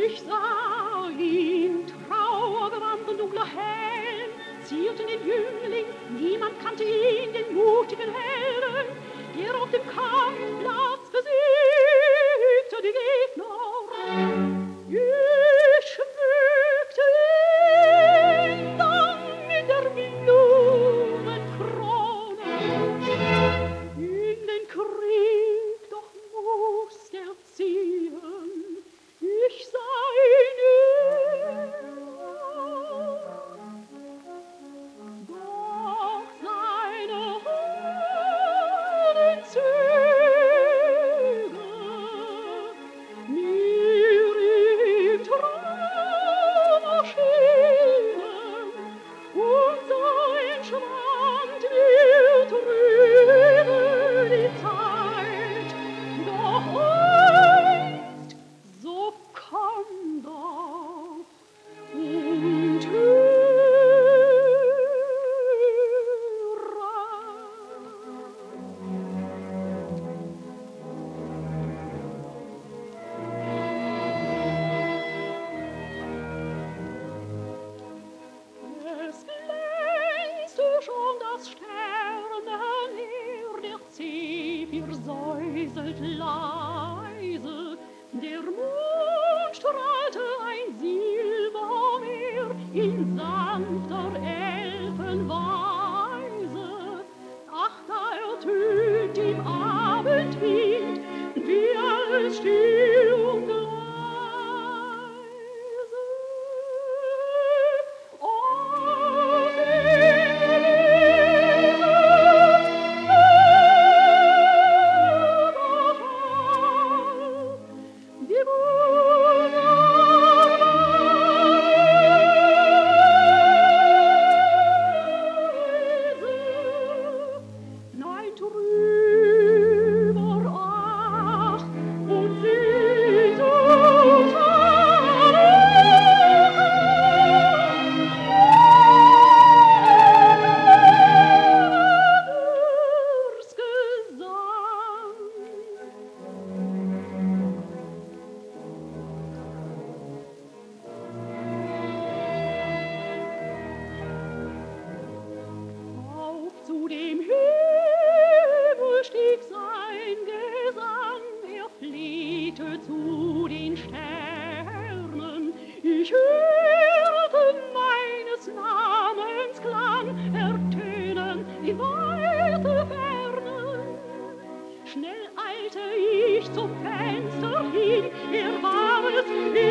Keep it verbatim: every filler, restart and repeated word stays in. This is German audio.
Ich sah ihn, trauergewandt und dunkler Helm, zierten den Jüngling, niemand kannte ihn, den mutigen Helden, der auf dem Kampfplatz besiegte die Gegner. Ich schmückte ihn dann mit der Blumenkrone. In den Krieg doch mußt er ziehen, ich sah ihn immer. Doch seine holden Züge mir im Traum erschienen und sein Schwand mir trübe die Zeit. Doch einst, so komm doch und es glänzte schon das Sternenheer, der Zephyr säuselt leise, der Mond strahlte ein Silbermeer in sanfter Elfenweise. Ach, da ertönt im Abendwind, wie alles still und leise. Nein, drüber, ach, und Sehnsucht Aders Gesang. Auf zu dem Himmel stieg sein Gesang, er flehte zu den Sternen. Ich hörte meines Namens Klang ertönen in weite Ferne. Schnell eilte ich zum Fenster hin, er war es,